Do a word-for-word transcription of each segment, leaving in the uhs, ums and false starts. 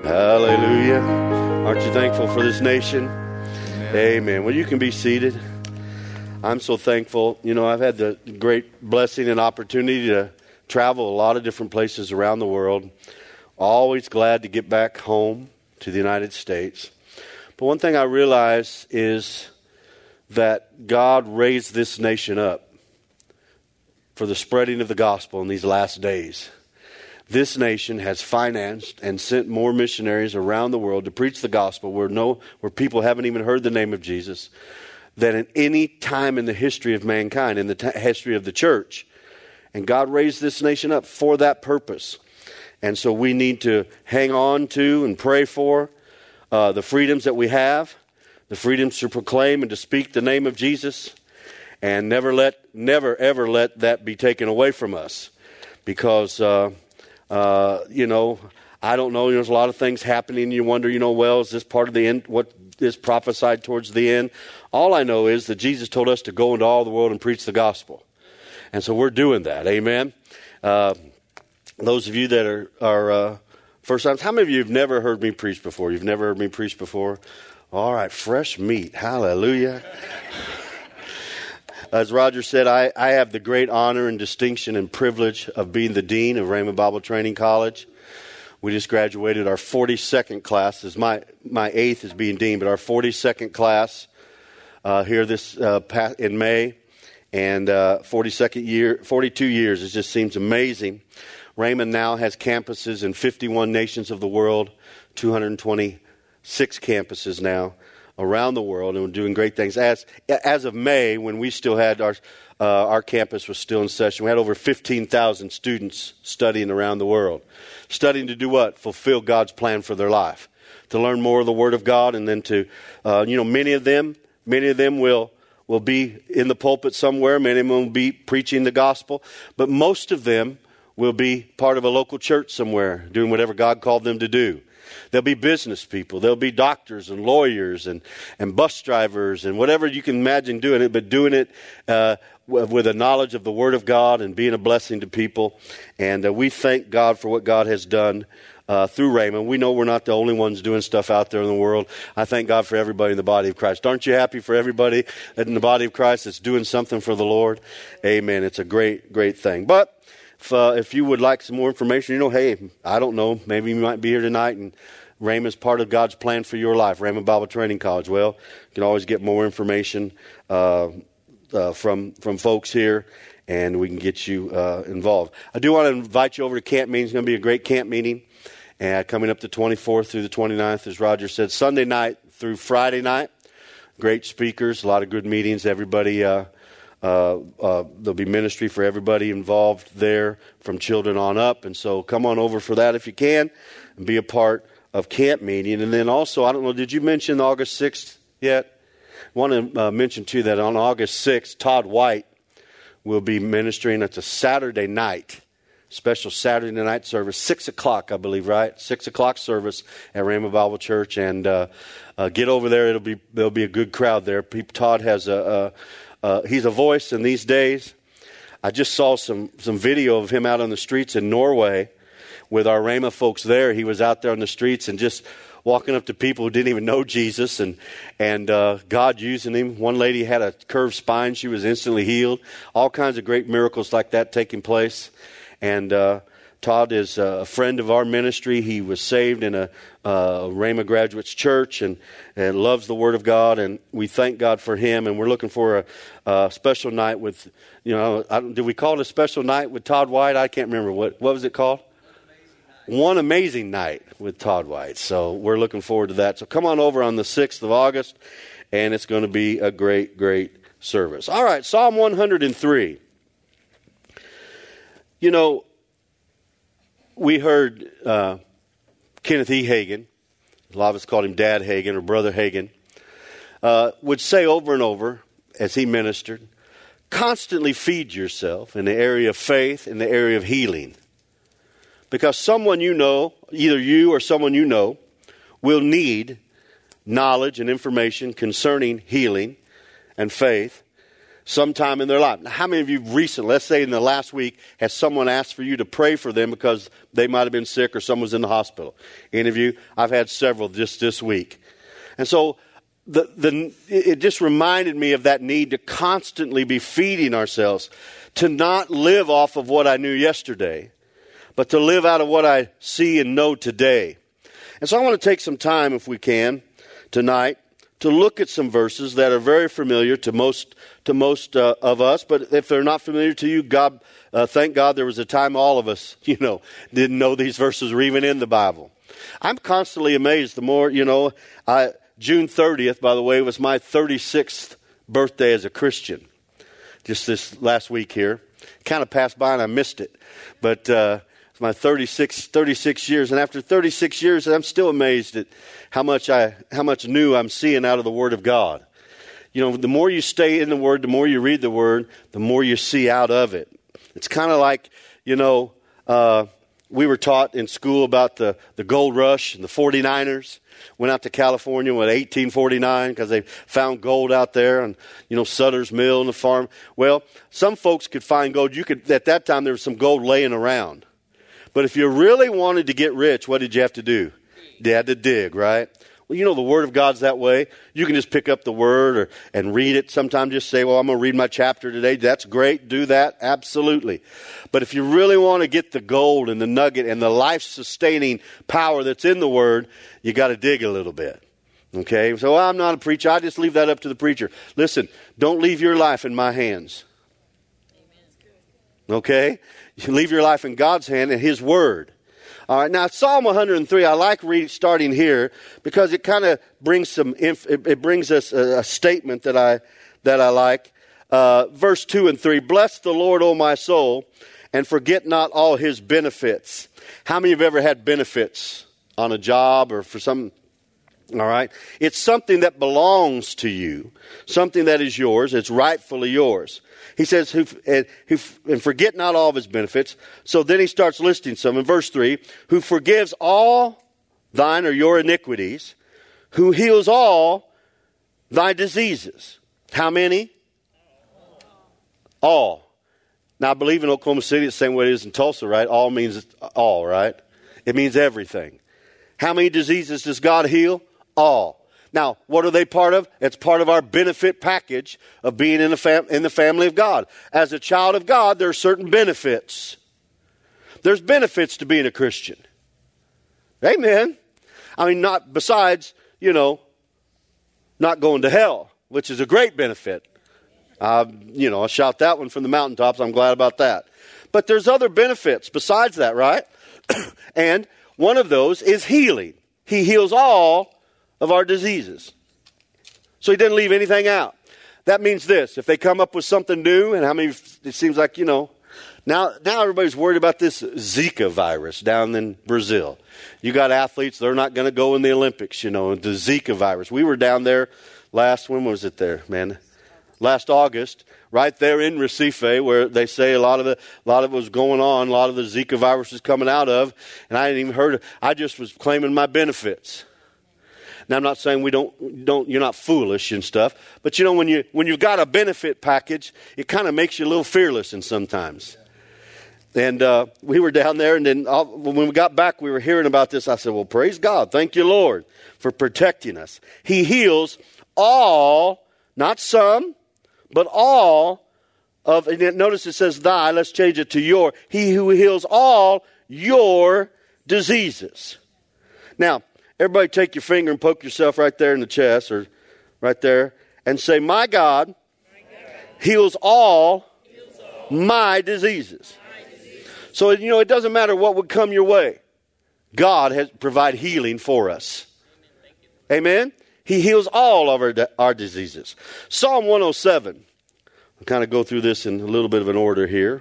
Hallelujah. Aren't you thankful for this nation? Amen. Amen. Well, you can be seated. I'm so thankful. You know, I've had the great blessing and opportunity to travel a lot of different places around the world. Always glad to get back home to the United States. But one thing I realize is that God raised this nation up for the spreading of the gospel in these last days. This nation has financed and sent more missionaries around the world to preach the gospel where no, where people haven't even heard the name of Jesus than at any time in the history of mankind, in the t- history of the church. And God raised this nation up for that purpose. And so we need to hang on to and pray for uh, the freedoms that we have, the freedoms to proclaim and to speak the name of Jesus, and never let, never ever let that be taken away from us. Because, uh, uh, you know, I don't know, there's a lot of things happening. You wonder, you know, well, is this part of the end, what is prophesied towards the end? All I know is that Jesus told us to go into all the world and preach the gospel. And so we're doing that. Amen. Uh, those of you that are, are uh, first times, how many of you have never heard me preach before? You've never heard me preach before? All right, fresh meat. Hallelujah. As Roger said, I, I have the great honor and distinction and privilege of being the dean of Rhema Bible Training College. We just graduated our forty-second class. Is my my eighth is being dean, but our forty-second class uh, here this uh, in May, and uh, forty-second year, forty-two years. It just seems amazing. Rhema now has campuses in fifty-one nations of the world, two hundred twenty-six campuses now around the world, and we're doing great things. As as of May, when we still had our uh, our campus was still in session, we had over fifteen thousand students studying around the world. Studying to do what? Fulfill God's plan for their life. To learn more of the Word of God, and then to, uh, you know, many of them, many of them will will be in the pulpit somewhere. Many of them will be preaching the gospel, but most of them will be part of a local church somewhere, doing whatever God called them to do. There'll be business people. There'll be doctors and lawyers and, and bus drivers and whatever you can imagine doing it, but doing it uh, with a knowledge of the Word of God and being a blessing to people. And uh, we thank God for what God has done uh, through Rhema. We know we're not the only ones doing stuff out there in the world. I thank God for everybody in the body of Christ. Aren't you happy for everybody in the body of Christ that's doing something for the Lord? Amen. It's a great, great thing. But If, uh, if you would like some more information, you know, hey, I don't know, maybe you might be here tonight and Rhema is part of God's plan for your life, Rhema Bible Training College. Well, you can always get more information uh, uh, from from folks here, and we can get you uh, involved. I do want to invite you over to camp meeting. It's going to be a great camp meeting, and coming up the twenty-fourth through the twenty-ninth, as Roger said, Sunday night through Friday night. Great speakers, a lot of good meetings. Everybody... Uh, Uh, uh, there'll be ministry for everybody involved there from children on up. And so come on over for that if you can and be a part of camp meeting. And then also, I don't know, did you mention August sixth yet? I want to uh, mention too that on August sixth, Todd White will be ministering. It's a Saturday night, special Saturday night service, six o'clock, I believe, right? Six o'clock service at Rhema Bible Church. And uh, uh, get over there. It'll be, there'll be a good crowd there. Todd has a... a Uh, he's a voice in these days. I just saw some, some video of him out on the streets in Norway with our Rhema folks there. He was out there on the streets and just walking up to people who didn't even know Jesus, and and uh, God using him. One lady had a curved spine. She was instantly healed. All kinds of great miracles like that taking place. And uh, Todd is a friend of our ministry. He was saved in a uh, Rhema Graduates Church and, and loves the Word of God. And we thank God for him. And we're looking for a, a special night with, you know, I don't, did we call it a special night with Todd White? I can't remember. What, what was it called? One Amazing Night with Todd White. So we're looking forward to that. So come on over on the sixth of August, and it's going to be a great, great service. All right, Psalm one hundred three. You know, we heard uh, Kenneth E. Hagin, a lot of us called him Dad Hagin or Brother Hagin, uh, would say over and over as he ministered, constantly feed yourself in the area of faith, in the area of healing. Because someone you know, either you or someone you know, will need knowledge and information concerning healing and faith sometime in their life. Now, how many of you recently, let's say in the last week, has someone asked for you to pray for them because they might have been sick or someone's in the hospital? Any of you? I've had several just this week. And so the the it just reminded me of that need to constantly be feeding ourselves, to not live off of what I knew yesterday, but to live out of what I see and know today. And so I want to take some time, if we can, tonight, to look at some verses that are very familiar to most to most uh, of us. But if they're not familiar to you, God, uh, thank God there was a time all of us, you know, didn't know these verses were even in the Bible. I'm constantly amazed. The more, you know, I, June thirtieth, by the way, was my thirty-sixth birthday as a Christian. Just this last week here. Kind of passed by and I missed it. But uh, it's my thirty-six, thirty-six years. And after thirty-six years, I'm still amazed at how much I, how much new I'm seeing out of the Word of God. You know, the more you stay in the Word, the more you read the Word, the more you see out of it. It's kind of like, you know, uh, we were taught in school about the, the gold rush and the forty-niners. Went out to California in eighteen forty-nine because they found gold out there and, you know, Sutter's Mill and the farm. Well, some folks could find gold. You could, at that time, there was some gold laying around. But if you really wanted to get rich, what did you have to do? You had to dig, right? Well, you know, the Word of God's that way. You can just pick up the Word or, and read it. Sometimes just say, well, I'm going to read my chapter today. That's great. Do that. Absolutely. But if you really want to get the gold and the nugget and the life-sustaining power that's in the Word, you got to dig a little bit. Okay? So well, I'm not a preacher. I just leave that up to the preacher. Listen, don't leave your life in my hands. Okay? You leave your life in God's hand and His Word. All right, now Psalm one hundred three, I like reading, starting here because it kind of brings some, inf- it, it brings us a, a statement that I that I like. Uh, verse two and three, bless the Lord, O my soul, and forget not all His benefits. How many have ever had benefits on a job or for some? All right, it's something that belongs to you, something that is yours. It's rightfully yours. He says, who, and, who, and forget not all of His benefits. So then he starts listing some. In verse three, who forgives all thine or your iniquities, who heals all thy diseases. How many? All. Now, I believe in Oklahoma City, it's the same way it is in Tulsa, right? All means all, right? It means everything. How many diseases does God heal? All. Now, what are they part of? It's part of our benefit package of being in the, fam- in the family of God. As a child of God, there are certain benefits. There's benefits to being a Christian. Amen. I mean, not besides, you know, not going to hell, which is a great benefit. Uh, you know, I shout that one from the mountaintops. I'm glad about that. But there's other benefits besides that, right? And one of those is healing. He heals all of our diseases. So He didn't leave anything out. That means this, if they come up with something new, and how many, it seems like, you know, now now everybody's worried about this Zika virus down in Brazil. You got athletes, they're not going to go in the Olympics, you know, the Zika virus. We were down there last, when was it there, man? Last August, right there in Recife, where they say a lot of the, a lot of it was going on, a lot of the Zika virus is coming out of, and I hadn't even heard of, I just was claiming my benefits. Now, I'm not saying we don't, don't, you're not foolish and stuff, but you know, when you, when you've got a benefit package, it kind of makes you a little fearless and sometimes. And, uh, we were down there, and then all, when we got back, we were hearing about this. I said, well, praise God. Thank you, Lord, for protecting us. He heals all, not some, but all of, and notice it says thy, let's change it to your. He who heals all your diseases. Now, everybody take your finger and poke yourself right there in the chest or right there and say, my God, my God. Heals, all heals all my diseases. My diseases. So, you know, it doesn't matter what would come your way. God has provide healing for us. Amen? He heals all of our, our diseases. Psalm one oh seven. I'll kind of go through this in a little bit of an order here.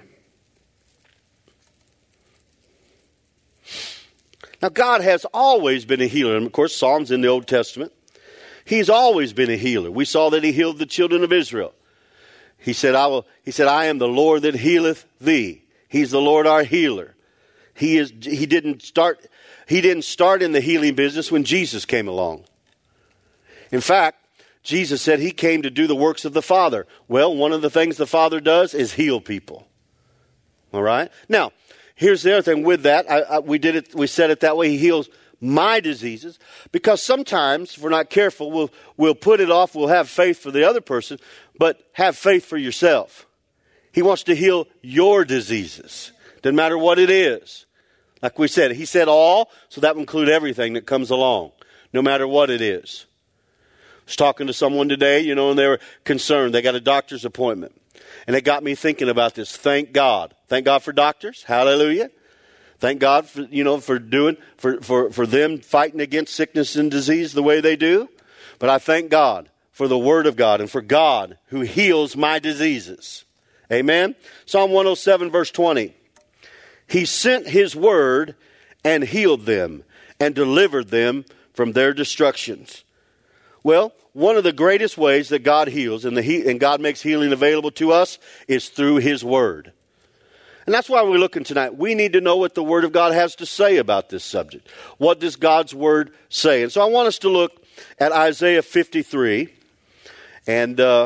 Now, God has always been a healer. And, of course, Psalms in the Old Testament. He's always been a healer. We saw that He healed the children of Israel. He said, I will, he said, I am the Lord that healeth thee. He's the Lord our healer. He is, he didn't start, he didn't start in the healing business when Jesus came along. In fact, Jesus said he came to do the works of the Father. Well, one of the things the Father does is heal people. All right? Now, here's the other thing with that. I, I, we did it. We said it that way. He heals my diseases, because sometimes, if we're not careful, we'll we'll put it off. We'll have faith for the other person, but have faith for yourself. He wants to heal your diseases. Doesn't matter what it is. Like we said, he said all, so that would include everything that comes along, no matter what it is. I was talking to someone today, you know, and they were concerned. They got a doctor's appointment. And it got me thinking about this. Thank God. Thank God for doctors. Hallelujah. Thank God for, you know, for doing, for, for, for them fighting against sickness and disease the way they do. But I thank God for the Word of God and for God who heals my diseases. Amen. Psalm one oh seven verse twenty. He sent his word and healed them and delivered them from their destructions. Well, one of the greatest ways that God heals and, the he, and God makes healing available to us is through his word. And that's why we're looking tonight. We need to know what the Word of God has to say about this subject. What does God's Word say? And so I want us to look at Isaiah fifty-three. And uh,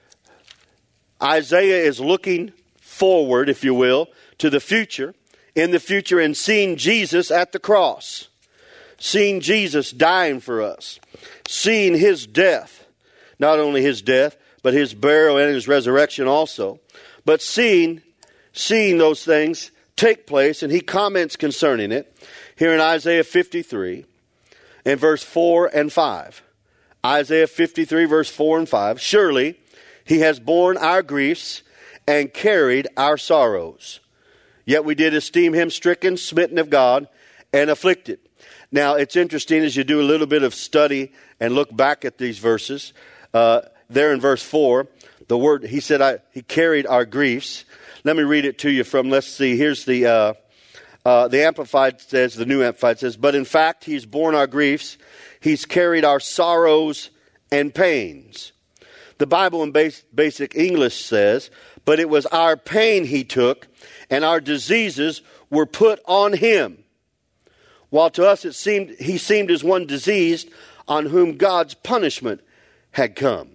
Isaiah is looking forward, if you will, to the future. In the future, and seeing Jesus at the cross. Seeing Jesus dying for us. Seeing his death. Not only his death, but his burial and his resurrection also. But seeing... Seeing those things take place, and he comments concerning it here in Isaiah fifty-three in verse four and five. Isaiah fifty-three verse four and five. Surely he has borne our griefs and carried our sorrows. Yet we did esteem him stricken, smitten of God, and afflicted. Now it's interesting as you do a little bit of study and look back at these verses. Uh, there in verse four, the word, he said, I, he carried our griefs. Let me read it to you from, let's see, here's the, uh, uh, the Amplified says, the New Amplified says, but in fact, he's borne our griefs, he's carried our sorrows and pains. The Bible in base, basic English says, but it was our pain he took, and our diseases were put on him. While to us it seemed, he seemed as one diseased, on whom God's punishment had come.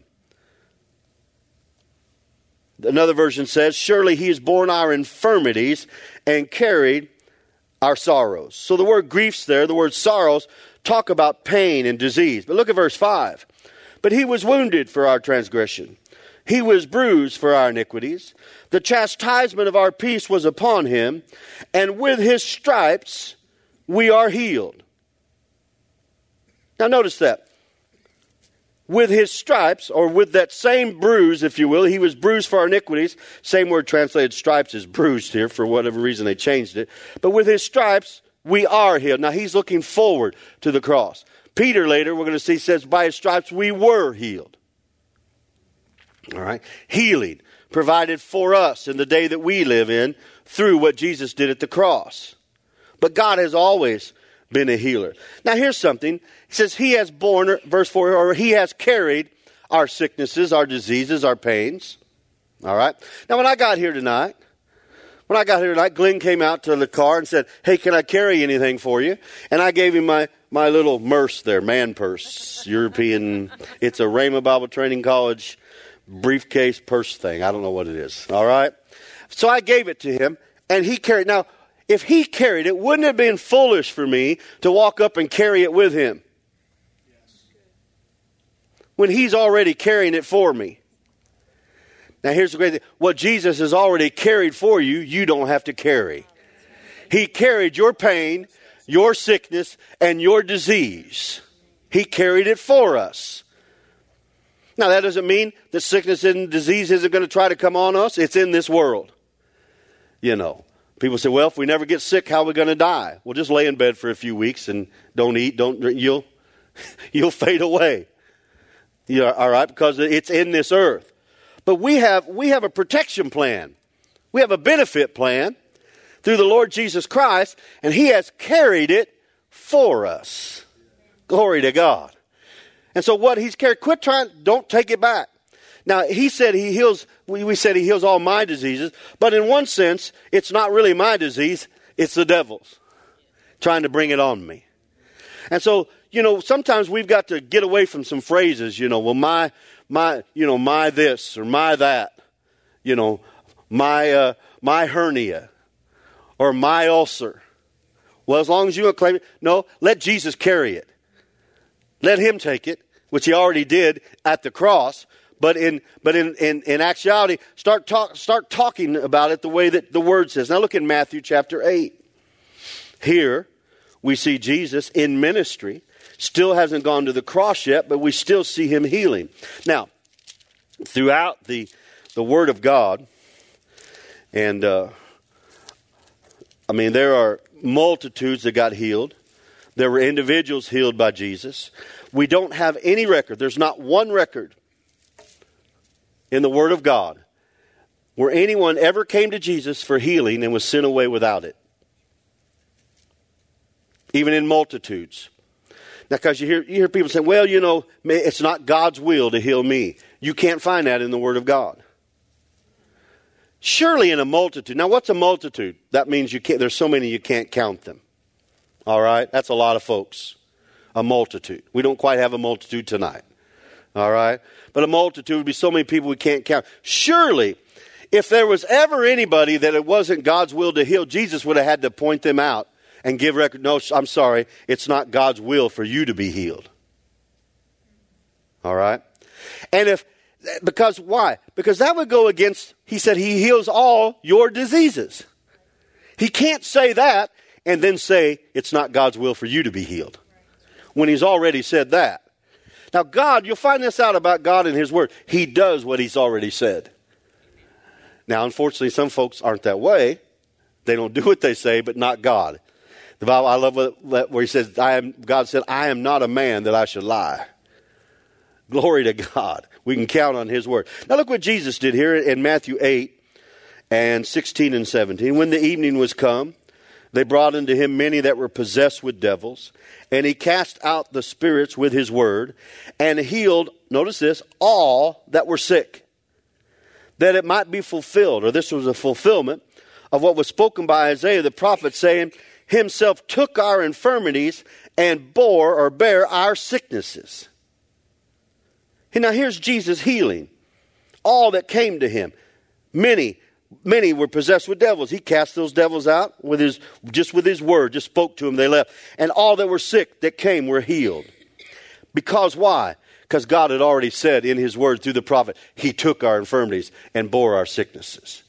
Another version says, surely he has borne our infirmities and carried our sorrows. So the word griefs there, the word sorrows, talk about pain and disease. But look at verse five. But he was wounded for our transgression. He was bruised for our iniquities. The chastisement of our peace was upon him, and with his stripes we are healed. Now notice that. With his stripes, or with that same bruise, if you will, he was bruised for our iniquities. Same word translated stripes is bruised here, for whatever reason they changed it. But with his stripes, we are healed. Now he's looking forward to the cross. Peter later, we're going to see, says, by his stripes we were healed. All right. Healing provided for us in the day that we live in through what Jesus did at the cross. But God has always been a healer. Now here's something. He says he has borne, verse four, or he has carried our sicknesses, our diseases, our pains. All right. Now when I got here tonight, when I got here tonight, Glenn came out to the car and said, hey, can I carry anything for you? And I gave him my, my little Merce there, man purse, European. It's a Rhema Bible Training College briefcase purse thing. I don't know what it is. All right. So I gave it to him, and he carried. Now, if he carried it, wouldn't it have been foolish for me to walk up and carry it with him? Yes. When he's already carrying it for me. Now here's the great thing. What Jesus has already carried for you, you don't have to carry. He carried your pain, your sickness, and your disease. He carried it for us. Now that doesn't mean that sickness and disease isn't going to try to come on us. It's in this world. You know. People say, well, if we never get sick, how are we going to die? Well, just lay in bed for a few weeks and don't eat, don't drink. You'll, you'll fade away. Yeah, all right, because it's in this earth. But we have, we have a protection plan. We have a benefit plan through the Lord Jesus Christ, and he has carried it for us. Glory to God. And so what he's carried, quit trying, don't take it back. Now, he said he heals, we, we said he heals all my diseases, but in one sense, it's not really my disease, it's the devil's trying to bring it on me. And so, you know, sometimes we've got to get away from some phrases, you know, well, my, my, you know, my this or my that, you know, my, uh, my hernia or my ulcer. Well, as long as you don't claim it, no, let Jesus carry it. Let him take it, which he already did at the cross. But in but in, in, in actuality, start talk, start talking about it the way that the word says. Now look in Matthew chapter eight. Here we see Jesus in ministry. Still hasn't gone to the cross yet, but we still see him healing. Now, throughout the the Word of God, and uh, I mean, there are multitudes that got healed. There were individuals healed by Jesus. We don't have any record. There's not one record in the Word of God where anyone ever came to Jesus for healing and was sent away without it. Even in multitudes. Now, because you hear, you hear people saying, well, you know, it's not God's will to heal me. You can't find that in the Word of God. Surely in a multitude. Now, what's a multitude? That means you can't. There's so many you can't count them. All right? That's a lot of folks. A multitude. We don't quite have a multitude tonight. All right? But a multitude would be so many people we can't count. Surely, if there was ever anybody that it wasn't God's will to heal, Jesus would have had to point them out and give record. No, I'm sorry. It's not God's will for you to be healed. All right? And if, because why? Because that would go against, he said he heals all your diseases. He can't say that and then say it's not God's will for you to be healed. When he's already said that. Now God, you'll find this out about God and his word. He does what he's already said. Now unfortunately some folks aren't that way. They don't do what they say, but not God. The Bible, I love what, where he says, I am, God said, I am not a man that I should lie. Glory to God. We can count on his word. Now look what Jesus did here in Matthew eight and sixteen and seventeen. When the evening was come, they brought unto him many that were possessed with devils, and he cast out the spirits with his word, and healed, notice this, all that were sick, that it might be fulfilled, or this was a fulfillment of what was spoken by Isaiah the prophet, saying, himself took our infirmities and bore or bare our sicknesses. And now here's Jesus healing all that came to him. Many, many were possessed with devils. He cast those devils out with his, just with his word, just spoke to them, they left. And all that were sick that came were healed. Because why? Because God had already said in his word through the prophet, he took our infirmities and bore our sicknesses.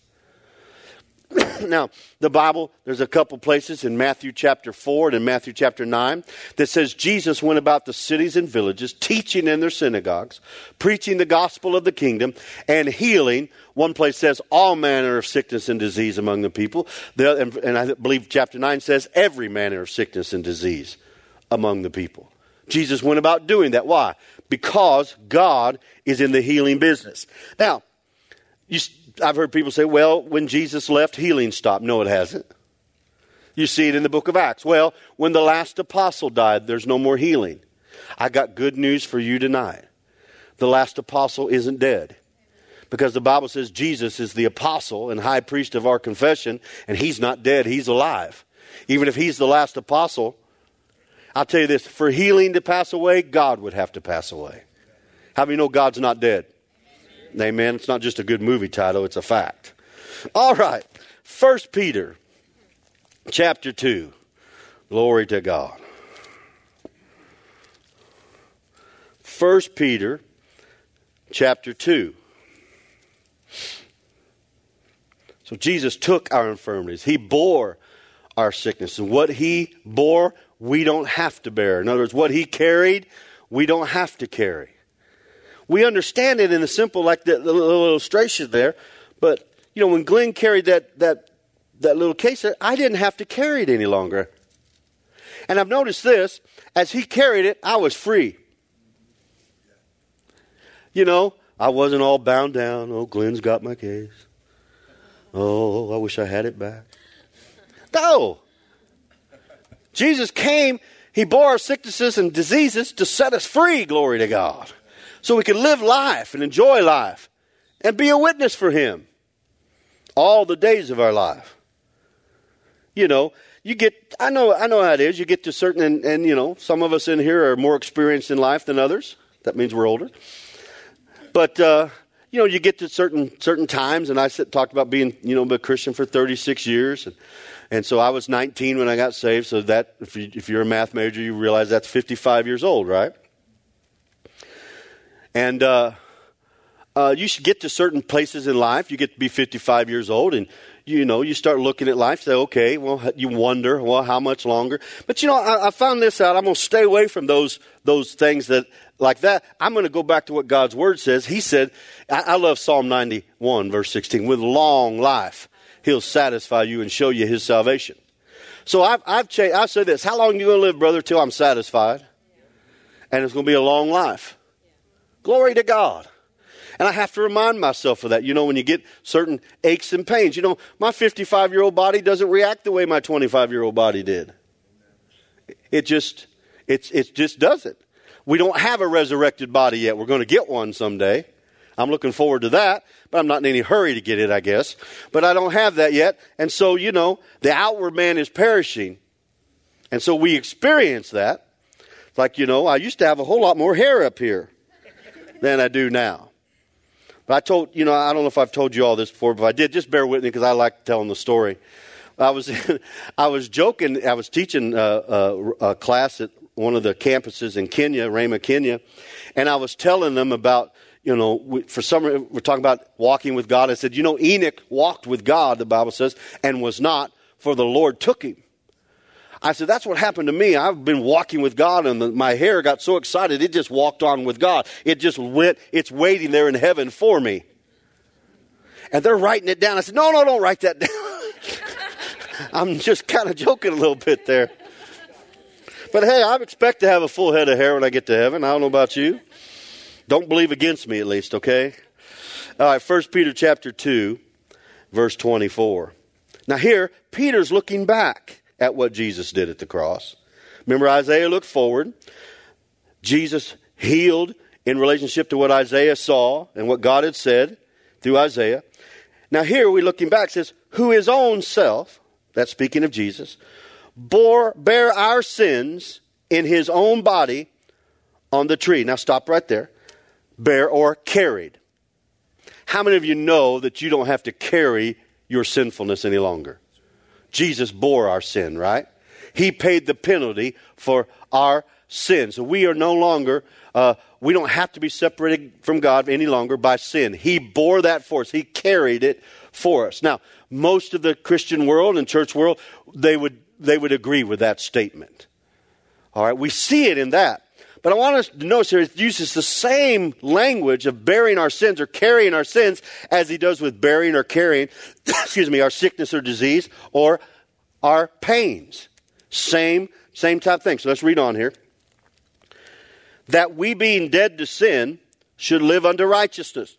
Now, the Bible, there's a couple places in Matthew chapter four and in Matthew chapter nine that says Jesus went about the cities and villages, teaching in their synagogues, preaching the gospel of the kingdom, and healing. One place says all manner of sickness and disease among the people. The, and, and I believe chapter nine says every manner of sickness and disease among the people. Jesus went about doing that. Why? Because God is in the healing business. Now, you I've heard people say, well, when Jesus left, healing stopped. No, it hasn't. You see it in the book of Acts. Well, when the last apostle died, there's no more healing. I got good news for you tonight. The last apostle isn't dead. Because the Bible says Jesus is the apostle and high priest of our confession, and he's not dead, he's alive. Even if he's the last apostle, I'll tell you this, for healing to pass away, God would have to pass away. How many know God's not dead? Amen. It's not just a good movie title, it's a fact. All right. First Peter chapter two. Glory to God. First Peter chapter two. So Jesus took our infirmities. He bore our sickness. And what he bore, we don't have to bear. In other words, what he carried, we don't have to carry. We understand it in the simple, like the, the little illustration there. But, you know, when Glenn carried that, that, that little case, I didn't have to carry it any longer. And I've noticed this. As he carried it, I was free. You know, I wasn't all bound down. Oh, Glenn's got my case. Oh, I wish I had it back. No. Jesus came. He bore our sicknesses and diseases to set us free, glory to God. So we can live life and enjoy life and be a witness for him all the days of our life. You know, you get, I know, I know how it is. You get to certain, and, and you know, some of us in here are more experienced in life than others. That means we're older. But, uh, you know, you get to certain certain times, and I said, talked about being, you know, a Christian for thirty-six years. And, and so I was nineteen when I got saved. So that, if, you, if you're a math major, you realize that's fifty-five years old, right? And uh, uh, you should get to certain places in life. You get to be fifty-five years old, and, you know, you start looking at life, say, okay, well, you wonder, well, how much longer? But, you know, I, I found this out. I'm going to stay away from those those things that, like that. I'm going to go back to what God's Word says. He said, I, I love Psalm ninety-one, verse sixteen, with long life, He'll satisfy you and show you His salvation. So I've, I've changed, I say this, how long are you going to live, brother, till I'm satisfied? And it's going to be a long life. Glory to God. And I have to remind myself of that. You know, when you get certain aches and pains, you know, my fifty-five-year-old body doesn't react the way my twenty-five-year-old body did. It just, it's, it just doesn't. We don't have a resurrected body yet. We're going to get one someday. I'm looking forward to that, but I'm not in any hurry to get it, I guess. But I don't have that yet. And so, you know, the outward man is perishing. And so we experience that. Like, you know, I used to have a whole lot more hair up here than I do now. But I told, you know, I don't know if I've told you all this before, but if I did, just bear with me because I like telling the story. I was I was joking. I was teaching a, a, a class at one of the campuses in Kenya, Rhema, Kenya, and I was telling them about, you know, we, for some we're talking about walking with God. I said, you know, Enoch walked with God, the Bible says, and was not, for the Lord took him. I said, that's what happened to me. I've been walking with God, and the, my hair got so excited, it just walked on with God. It just went, it's waiting there in heaven for me. And they're writing it down. I said, no, no, don't write that down. I'm just kind of joking a little bit there. But hey, I expect to have a full head of hair when I get to heaven. I don't know about you. Don't believe against me at least, okay? All right, First Peter chapter two, verse twenty-four. Now here, Peter's looking back at what Jesus did at the cross. Remember, Isaiah looked forward. Jesus healed in relationship to what Isaiah saw and what God had said through Isaiah. Now here, we looking back, says, who his own self, that's speaking of Jesus, bore, bare our sins in his own body on the tree. Now stop right there. Bear or carried. How many of you know that you don't have to carry your sinfulness any longer? Jesus bore our sin, right? He paid the penalty for our sin. So we are no longer, uh, we don't have to be separated from God any longer by sin. He bore that for us. He carried it for us. Now, most of the Christian world and church world, they would they would agree with that statement. All right, we see it in that. But I want us to notice here, it uses the same language of bearing our sins or carrying our sins as he does with bearing or carrying, excuse me, our sickness or disease or our pains. Same, same type thing. So let's read on here. That we being dead to sin should live unto righteousness.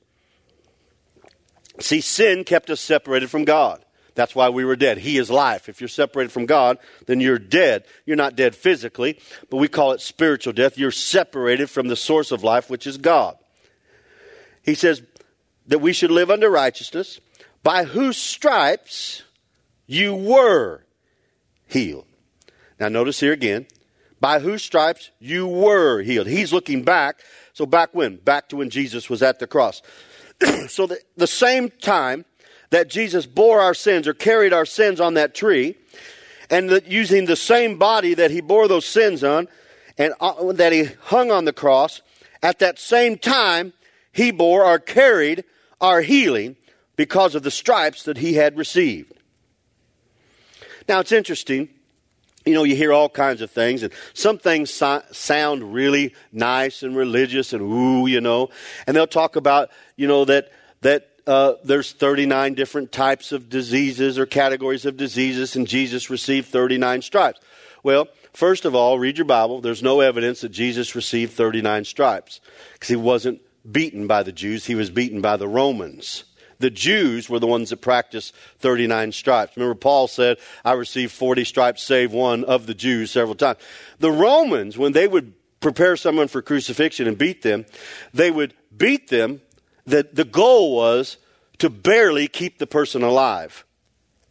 See, sin kept us separated from God. That's why we were dead. He is life. If you're separated from God, then you're dead. You're not dead physically, but we call it spiritual death. You're separated from the source of life, which is God. He says that we should live unto righteousness, by whose stripes you were healed. Now notice here again, by whose stripes you were healed. He's looking back. So back when? Back to when Jesus was at the cross. So the, the same time that Jesus bore our sins or carried our sins on that tree, and that using the same body that he bore those sins on, and uh, that he hung on the cross, at that same time, he bore or carried our healing because of the stripes that he had received. Now, it's interesting. You know, you hear all kinds of things, and some things so- sound really nice and religious and ooh, you know, and they'll talk about, you know, that that Uh, there's thirty-nine different types of diseases or categories of diseases, and Jesus received thirty-nine stripes. Well, first of all, read your Bible. There's no evidence that Jesus received thirty-nine stripes because he wasn't beaten by the Jews. He was beaten by the Romans. The Jews were the ones that practiced thirty-nine stripes. Remember, Paul said, I received forty stripes, save one, of the Jews several times. The Romans, when they would prepare someone for crucifixion and beat them, they would beat them. The, the goal was to barely keep the person alive.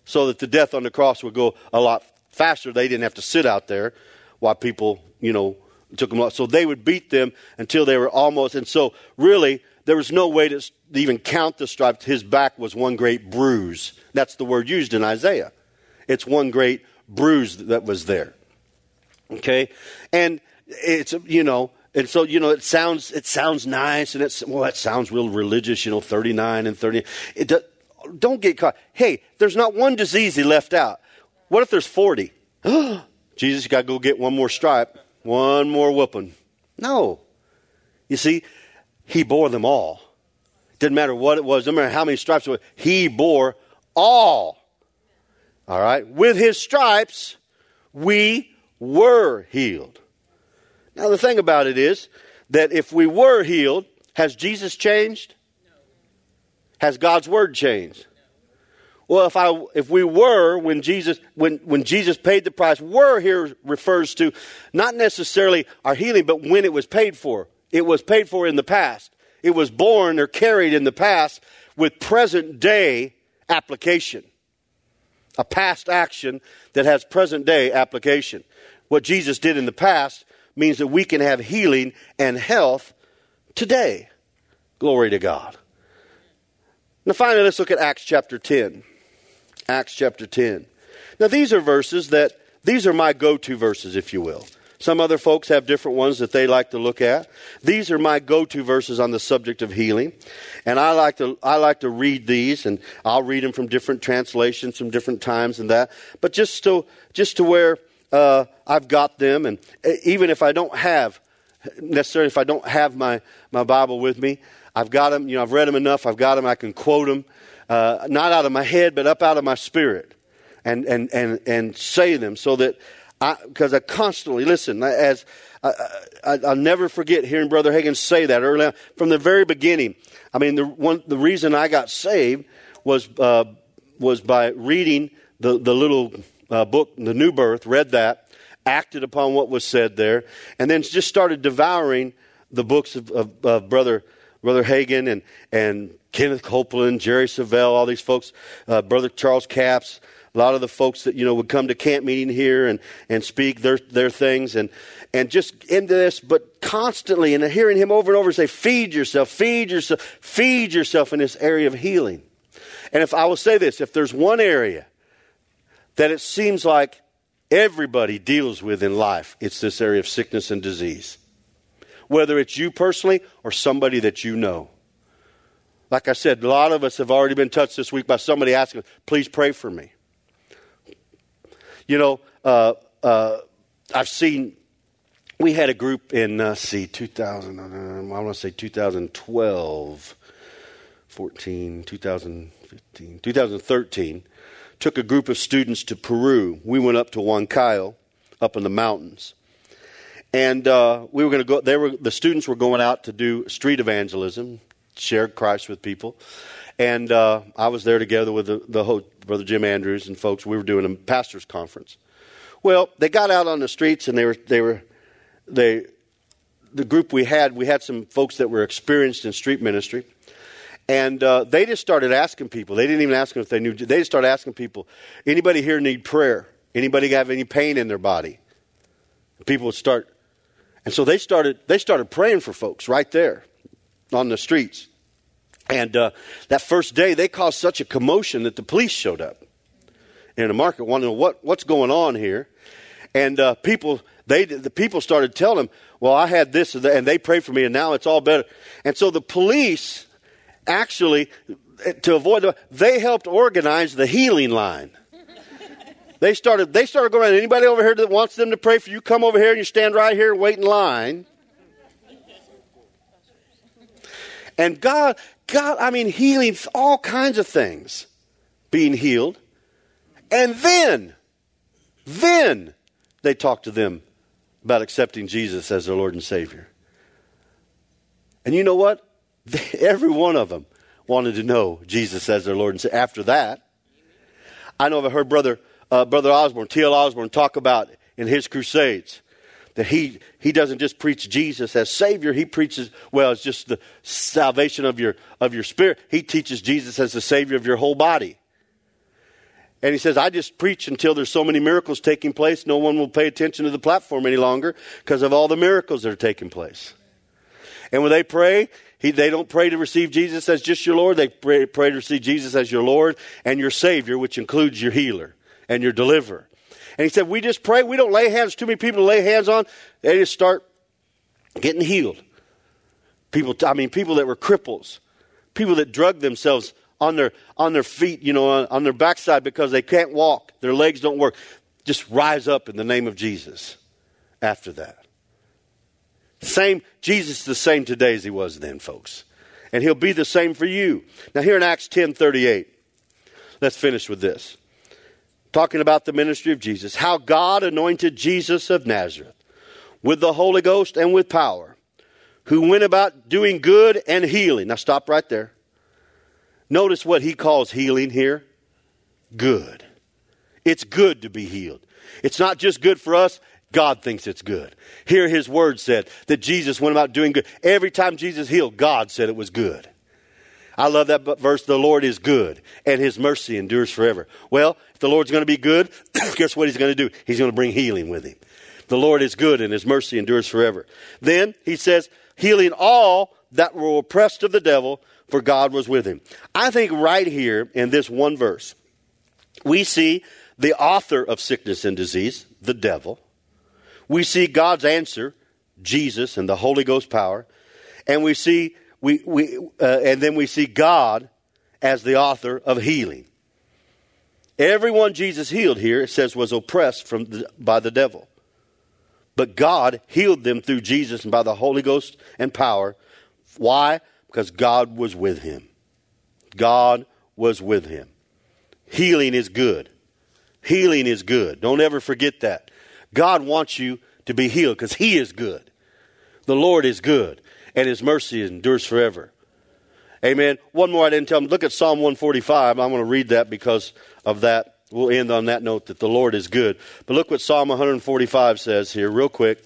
so that the death on the cross would go a lot faster. They didn't have to sit out there while people, you know, took them off. So they would beat them until they were almost, and so really there was no way to even count the stripes. His back was one great bruise. That's the word used in Isaiah. It's one great bruise that was there. Okay? And it's, you know, and so, you know, it sounds it sounds nice, and it's, well, that sounds real religious, you know, thirty-nine and thirty. It do, don't get caught. Hey, there's not one disease he left out. What if there's forty? Jesus, you got to go get one more stripe, one more whooping. No. You see, he bore them all. Didn't matter what it was, no matter how many stripes it was, he bore all. All right? With his stripes, we were healed. Now, the thing about it is that if we were healed, has Jesus changed? No. Has God's word changed? No. Well, if I if we were, when Jesus when when Jesus paid the price, were here refers to not necessarily our healing, but when it was paid for. It was paid for in the past. It was borne or carried in the past with present day application. A past action that has present day application. What Jesus did in the past means that we can have healing and health today. Glory to God. Now finally, let's look at Acts chapter ten. Acts chapter ten. Now these are verses that, these are my go-to verses, if you will. Some other folks have different ones that they like to look at. These are my go-to verses on the subject of healing. And I like to I like to read these, and I'll read them from different translations, from different times and that. But just to, just to where uh, I've got them, and even if I don't have, necessarily if I don't have my, my Bible with me, I've got them, you know, I've read them enough, I've got them, I can quote them, uh, not out of my head, but up out of my spirit, and, and, and, and say them so that, because I, I constantly, listen, as I, I, I'll never forget hearing Brother Hagin say that early on, from the very beginning. I mean, the one, the reason I got saved was uh, was by reading the, the little uh, book, The New Birth, read that, acted upon what was said there, and then just started devouring the books of, of, of Brother Brother Hagin and, and Kenneth Copeland, Jerry Savelle, all these folks, uh, Brother Charles Capps, a lot of the folks that, you know, would come to camp meeting here and, and speak their their things and and just into this, but constantly, and hearing him over and over say, feed yourself, feed yourself, feed yourself in this area of healing. And if I will say this, if there's one area that it seems like everybody deals with in life, it's this area of sickness and disease. Whether it's you personally or somebody that you know. Like I said, a lot of us have already been touched this week by somebody asking, please pray for me. You know, uh, uh, I've seen, we had a group in, uh, see, two thousand, uh, I want to say two thousand twelve, fourteen, two thousand fifteen, two thousand thirteen, took a group of students to Peru. We went up to Huancayo, up in the mountains. And uh, we were going to go, they were, the students were going out to do street evangelism, share Christ with people. And uh, I was there together with the, the host, Brother Jim Andrews and folks. We were doing a pastor's conference. Well, they got out on the streets, and they were they were they the group we had. We had some folks that were experienced in street ministry, and uh, they just started asking people. They didn't even ask them if they knew. They just started asking people, anybody here need prayer? Anybody have any pain in their body? People would start, and so they started they started praying for folks right there on the streets. And uh, that first day, they caused such a commotion that the police showed up in the market, wanting to know what, what's going on here. And uh, people, they the people started telling them, well, I had this, and they prayed for me, and now it's all better. And so the police actually, to avoid the, they helped organize the healing line. They started, they started going around, anybody over here that wants them to pray for you, come over here and you stand right here and wait in line. And God, God, I mean, healing all kinds of things, being healed. And then, then they talked to them about accepting Jesus as their Lord and Savior. And you know what? Every one of them wanted to know Jesus as their Lord and Savior. After that, I know I've heard Brother uh, Brother Osborne, T L Osborne, talk about in his crusades that he, he doesn't just preach Jesus as Savior. He preaches, well, it's just the salvation of your of your spirit. He teaches Jesus as the Savior of your whole body. And he says, I just preach until there's so many miracles taking place, no one will pay attention to the platform any longer because of all the miracles that are taking place. And when they pray, he, they don't pray to receive Jesus as just your Lord. They pray, pray to receive Jesus as your Lord and your Savior, which includes your healer and your deliverer. And he said, we just pray. We don't lay hands. Too many people to lay hands on. They just start getting healed. People, I mean, people that were cripples. People that drug themselves on their on their feet, you know, on, on their backside because they can't walk. Their legs don't work. Just rise up in the name of Jesus after that. Same, Jesus is the same today as he was then, folks. And he'll be the same for you. Now here in Acts ten thirty-eight, let's finish with this. Talking about the ministry of Jesus. How God anointed Jesus of Nazareth with the Holy Ghost and with power, who went about doing good and healing. Now stop right there. Notice what he calls healing here. Good. It's good to be healed. It's not just good for us. God thinks it's good. Here his word said that Jesus went about doing good. Every time Jesus healed, God said it was good. I love that verse. The Lord is good and his mercy endures forever. Well, if the Lord's going to be good, guess what he's going to do? He's going to bring healing with him. The Lord is good and his mercy endures forever. Then he says, healing all that were oppressed of the devil, for God was with him. I think right here in this one verse, we see the author of sickness and disease, the devil. We see God's answer, Jesus and the Holy Ghost power. And we see, we, we, uh, and then we see God as the author of healing. Everyone Jesus healed here, it says, was oppressed from the, by the devil. But God healed them through Jesus and by the Holy Ghost and power. Why? Because God was with him. God was with him. Healing is good. Healing is good. Don't ever forget that. God wants you to be healed because he is good. The Lord is good and his mercy endures forever. Amen. One more I didn't tell them. Look at Psalm one forty-five. I'm going to read that because of that. We'll end on that note that the Lord is good. But look what Psalm one forty-five says here real quick.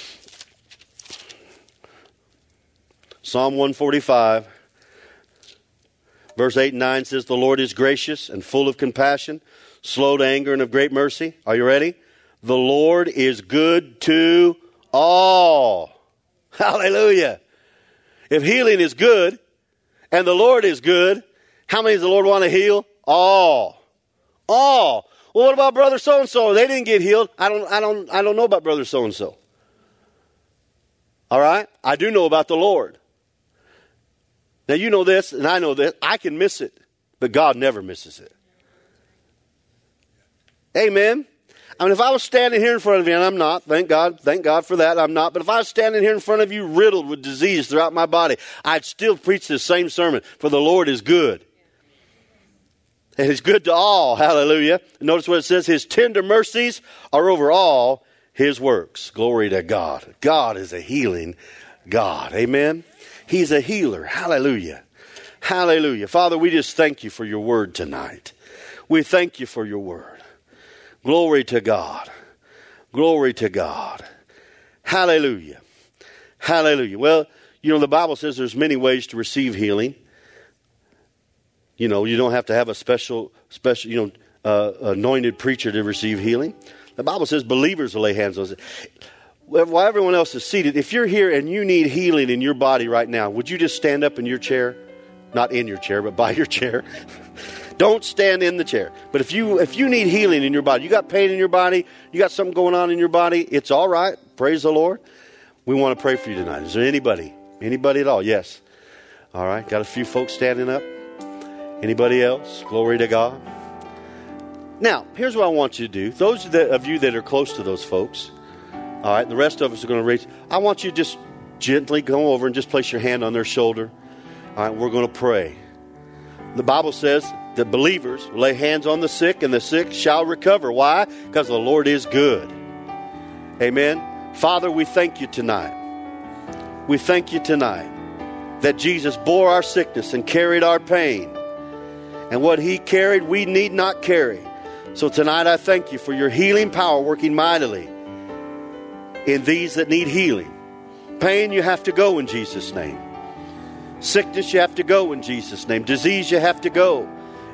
Psalm one forty-five, verse eight and nine says, the Lord is gracious and full of compassion, slow to anger and of great mercy. Are you ready? The Lord is good to all. Hallelujah. If healing is good and the Lord is good, how many does the Lord want to heal? All. All. Well, what about brother so-and-so? They didn't get healed. I don't, I don't, I don't know about brother so-and-so. All right? I do know about the Lord. Now, you know this, and I know this. I can miss it, but God never misses it. Amen. I mean, if I was standing here in front of you, and I'm not, thank God, thank God for that, I'm not. But if I was standing here in front of you riddled with disease throughout my body, I'd still preach this same sermon, for the Lord is good. And he's good to all. Hallelujah. Notice what it says, his tender mercies are over all his works. Glory to God. God is a healing God. Amen. He's a healer. Hallelujah. Hallelujah. Father, we just thank you for your word tonight. We thank you for your word. Glory to God. Glory to God. Hallelujah. Hallelujah. Well, you know, the Bible says there's many ways to receive healing. You know, you don't have to have a special, special, you know, uh, anointed preacher to receive healing. The Bible says believers will lay hands on it. While everyone else is seated, if you're here and you need healing in your body right now, would you just stand up in your chair? Not in your chair, but by your chair. Don't stand in the chair. But if you if you need healing in your body, you got pain in your body, you got something going on in your body, it's all right. Praise the Lord. We want to pray for you tonight. Is there anybody? Anybody at all? Yes. All right. Got a few folks standing up. Anybody else? Glory to God. Now, here's what I want you to do. Those that, of you that are close to those folks, all right, the rest of us are going to raise. I want you to just gently go over and just place your hand on their shoulder. All right, we're going to pray. The Bible says that believers lay hands on the sick and the sick shall recover. Why? Because the Lord is good. Amen. Father, we thank you tonight. We thank you tonight that Jesus bore our sickness and carried our pain. And what he carried, we need not carry. So tonight I thank you for your healing power working mightily in these that need healing. Pain, you have to go in Jesus' name. Sickness, you have to go in Jesus' name. Disease, you have to go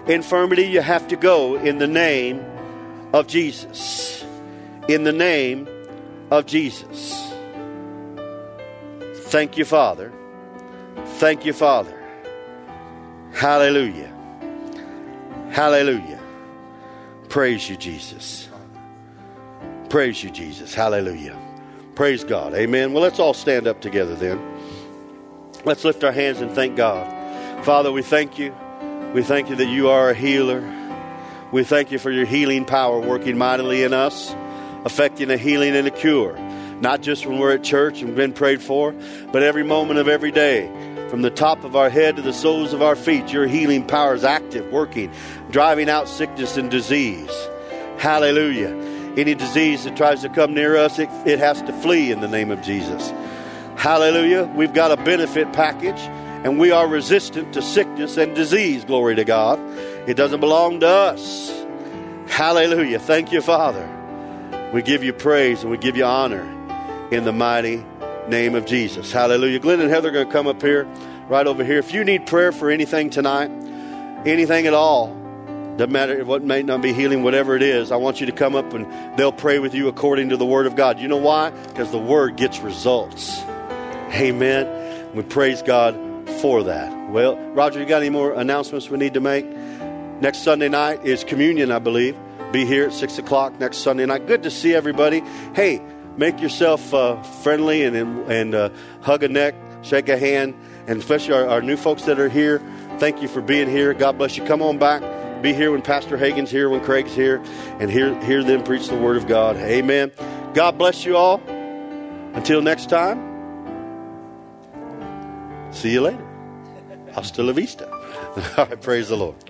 infirmity, you have to go in the name of Jesus. In the name of Jesus. Thank you, Father. Thank you, Father. Hallelujah. Hallelujah. Praise you, Jesus. Praise you, Jesus. Hallelujah. Praise God. Amen. Well, let's all stand up together then. Let's lift our hands and thank God. Father, we thank you. We thank you that you are a healer. We thank you for your healing power working mightily in us, affecting a healing and a cure. Not just when we're at church and been prayed for, but every moment of every day. From the top of our head to the soles of our feet, your healing power is active, working, driving out sickness and disease. Hallelujah. Any disease that tries to come near us, it, it has to flee in the name of Jesus. Hallelujah. We've got a benefit package, and we are resistant to sickness and disease. Glory to God. It doesn't belong to us. Hallelujah. Thank you, Father. We give you praise and we give you honor in the mighty name of Jesus. Hallelujah. Glenn and Heather are going to come up here, right over here. If you need prayer for anything tonight, anything at all, doesn't matter what may not be healing, whatever it is, I want you to come up and they'll pray with you according to the Word of God. You know why? Because the Word gets results. Amen. We praise God for that. Well, Roger, you got any more announcements we need to make? Next Sunday night is communion, I believe. Be here at six o'clock next Sunday night. Good to see everybody. Hey, make yourself uh, friendly and, and uh, hug a neck, shake a hand, and especially our, our new folks that are here, thank you for being here. God bless you. Come on back. Be here when Pastor Hagen's here, when Craig's here, and hear, hear them preach the Word of God. Amen. God bless you all. Until next time, see you later. Hasta la vista. All right, praise the Lord.